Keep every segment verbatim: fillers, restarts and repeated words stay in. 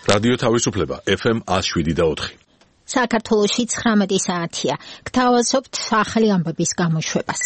რადიო თავისუფლება ეფ ემ ათს შვიდი და ოთხი. საქართველოში ცხრამეტი საათია. გთავაზობთ ახალი ამბების გამოშვებას.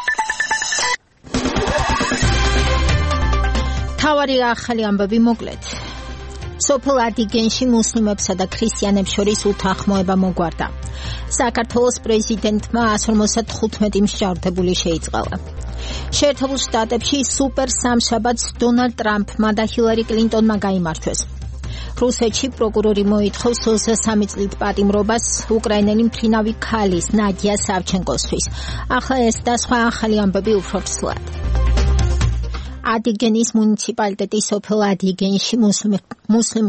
თავარი ახალი ამბები მოკლედ. სოფელ ადიგენში მუსლიმებსა და ქრისტიანებს შორის უთანხმოება მოგვარდა. საქართველოს პრეზიდენტმა εκατს ორმოცდათხუთმეტი მსჯავრდებული შეიწყალა. შეერთებულ შტატებში სუპერ სამშაბათს დონალდ ტრამპმა და ჰილარი კლინტონმა გაიმართვეს. რუსეთში პროკურორი მოითხოვს ოცდასამი წლით პატიმრობას უკრაინელი მფრინავი ქალის ნადია სავჩენკოსთვის. ახლა ეს და სხვა ახალი ამბები უფრო ცვლად. ადიგენის მუნიციპალიტეტის სოფელ ადიგენში მუსლიმ მუსლიმ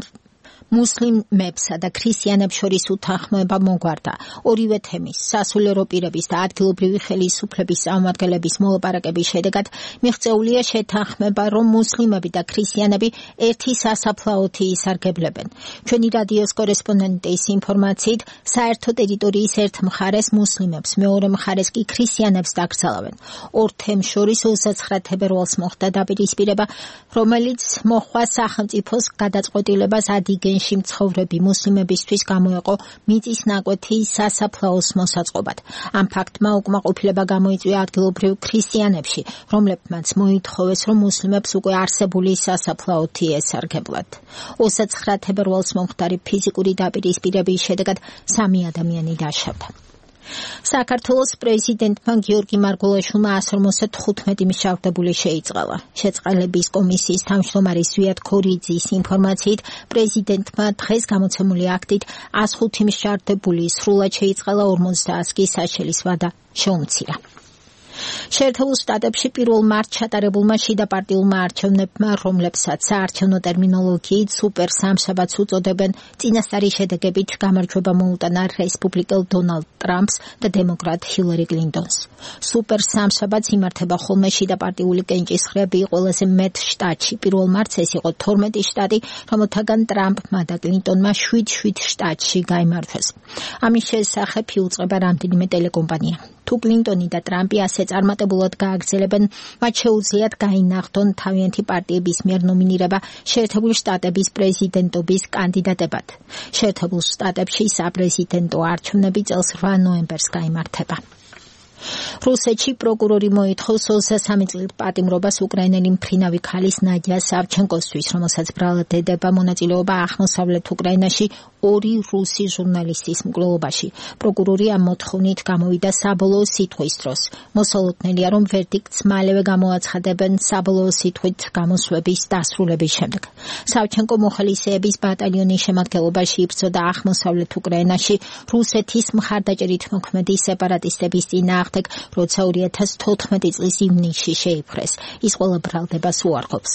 მუსლიმებსა და ქრისტიანებს შორის უთანხმოება მოგვარდა. ორივე თემის, სასულიერო პირების და ადგილობრივი ხელისუფლების წარმომადგენლების მოლაპარაკების შედეგად მიღწეულია შეთანხმება, რომ მუსლიმები და ქრისტიანები ერთი სასაფლაოთი ისარგებლებენ. ჩვენი რადიოს კორესპონდენტის ინფორმაციით, საერთო ტერიტორიის ერთ მხარეს მუსლიმებს, მეორე მხარეს კი ქრისტიანებს დაკრძალავენ. ორ თემს შორის ოცდაცხრა თებერვალს მოხდა დაპირისპირება, რომელიც მოჰყვა სახელმწიფოს გადაწყვეტილებას ადიგენში მცხოვრები მუსლიმებისთვის გამოეყო მიწის ნაკვეთი სასაფლაოს მოსაწყობად. ამ ფაქტმა უკმაყოფილება გამოიწვია ადგილობრივ ქრისტიანებში, რომლებმაც მოითხოვეს, რომ მუსლიმებს უკვე არსებული სასაფლაოთი ესარგებლათ. ოცდაცხრა თებერვალს მომხდარი ფიზიკური დაპირისპირების შედეგად სამი ადამიანი დაშავდა. საქართველოს პრეზიდენტმა გიორგი მარგველაშვილმა εκατს ორმოცდათხუთმეტი მსჯავრდებული შეიწყალა. შეწყალების კომისიის თავმჯდომარე ზვიად ქორიძის ინფორმაციით, პრეზიდენტმა დღეს გამოცემული აქტით εκατს ხუთი მსჯავრდებული სრულად შეიწყალა, ორმოცდაათს კი საშელის ვადა შეუმცირა. შეერთებულ შტატებში პირველ მარტს ჩატარებულმა შიდა პარტიულმა არჩევნებმა, რომლებსაც საარჩევნო ტერმინოლოგიით სუპერ სამშაბათს უწოდებენ, წინასწარი შედეგებით გამარჯვება მოუტანა რესპუბლიკელ დონალდ ტრამპს და დემოკრატ ჰილარი კლინტონს. სუპერ სამშაბათს იმართება ხოლმე შიდა პარტიული კენჭისყრები ყველაზე მეტ შტატში. პირველ მარტს ეს იყო თორმეტი შტატი, რომელთაგან ტრამპმა და კლინტონმა შვიდ-შვიდ შტატში გაიმარჯვეს. ამის შესახებ იუწყება რამდენიმე ტელეკომპანია. თუ კლინტონი და ტრამპი ასე წარმატებულად გააგრძელებენ, მათ შეუძლიათ გაინახდონ თავიანთი პარტიების მიერ ნომინირება შეერთებული შტატების პრეზიდენტობის კანდიდატებად. შეერთებულ შტატებში საპრეზიდენტო არჩევნები წელს რვა ნოემბერს გაიმართება. რუსეთში პროკურორი მოითხოვს ოცდასამი წლით პატიმრობას უკრაინელი მფრინავი ქალის ნადია სავჩენკოსთვის, რომელსაც ბრალად ედება მონაწილეობა აღმოსავლეთ უკრაინაში ორი რუსი ჟურნალისტის მკვლელობაში. პროკურორი ამ მოთხოვნით გამოვიდა საბოლოო სიტყვის დროს. მოსალოდნელია, რომ ვერდიქტს მალევე გამოაცხადებენ საბოლოო სიტყვით გამოსვლების დასრულების შემდეგ. სავჩენკო მოხალისეების ბატალიონის შემადგენლობაში იბრძოდა აღმოსავლეთ უკრაინაში რუსეთის მხარდაჭერით მოქმედი სეპარატისტების წინააღმდეგ, როცა ორი ათას თოთხმეტი წლის ივნისში შეიფრეს. ის ყველა ბრალდებას უარყოფს.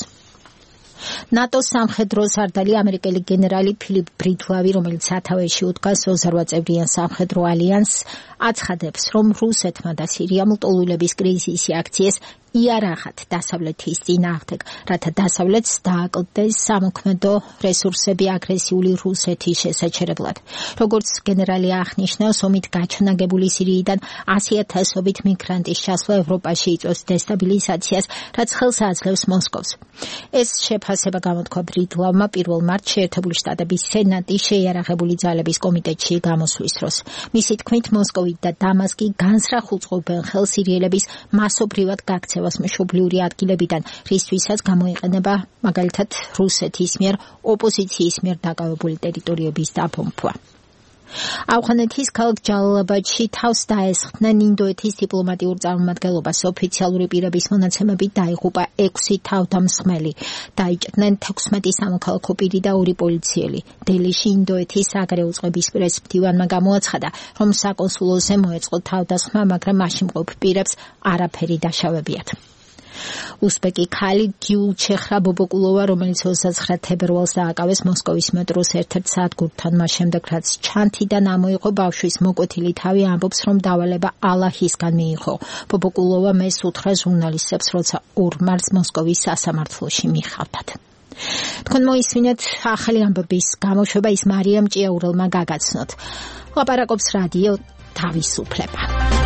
ნატოს სამხედრო სარდალი ამერიკელი გენერალი ფილიპ ბრიდლავი, რომელიც სათავეში უდგას ოცდაოთხ წევრიან სამხედრო ალიანსს, აცხადებს, რომ რუსეთმა და სირიამ ლტოლვილების კრიზისი აქციეს იარაღად დასავლეთის წინააღმდეგ, რათა დასავლეთს დააკლდეს სამოქმედო რესურსები აგრესიული რუსეთის შესაჩერებლად. როგორც გენერალი აღნიშნავს, ომით გაჩნაგებული სირიიდან ასი ათასობით მიგრანტის ჩასვლა ევროპაში იწვევს დესტაბილიზაციას, რაც ხელს აძლევს მოსკოვს. ეს შეფასება გამოთქვა ბრიდლავმა პირველ მარტს შეერთებული შტატების სენატის შეიარაღებული ძალების კომიტეტში გამოსვლის დროს. მისი თქმით, მოსკოვი და დამასკი განსრახულ წყობენ ხელს სირიელების მასობრივად გაქცევას მშობლიური ადგილებიდან, რისთვისაც გამოიყენება მაგალითად რუსეთის მიერ ოპოზიციის მიერ დაკავებული ტერიტორიების დაბომბვა. ავღანეთის ქალაქ ჯალალაბადში თავს დაესხდნენ ინდოეთის დიპლომატიურ წარმომადგენლობას. ოფიციალური პირების მონაცემებით დაიღუპა ექვსი თავდამსხმელი. დაიჭრნენ თექვსმეტი სამოქალაქო პირი და ორი პოლიციელი. დელიში ინდოეთის საგარეო წყობის პრესმდივანმა გამოაცხადა, რომ საკონსულოზე მოეწყო თავდასხმა, მაგრამ მაშინ მყოფ პირებს არაფერი დაშავებიათ. უსბეკი ქალი გიულჩეხრა ბობოკულოვა, რომელიც ოცდაცხრა თებერვალს დააკავეს მოსკოვის მეტროს ერთ-ერთ სადგურთან, მას შემდეგ რაც ჩანთიდან ამოიღო ბავშვის მოკვეთილი თავი, ამბობს, რომ დავალება ალაჰისგან მიიღო. ბობოკულოვა მეს უთხრა ჟურნალისტებს, როცა ორ მარტს მოსკოვის სასამართლოში მიხავდათ. თქვენ მოისმინეთ ახალი ამბების გამოშვება, ის მარიამ ჭიაურელმა გაგაცნოთ. ლაპარაკობს რადიო თავისუფლება.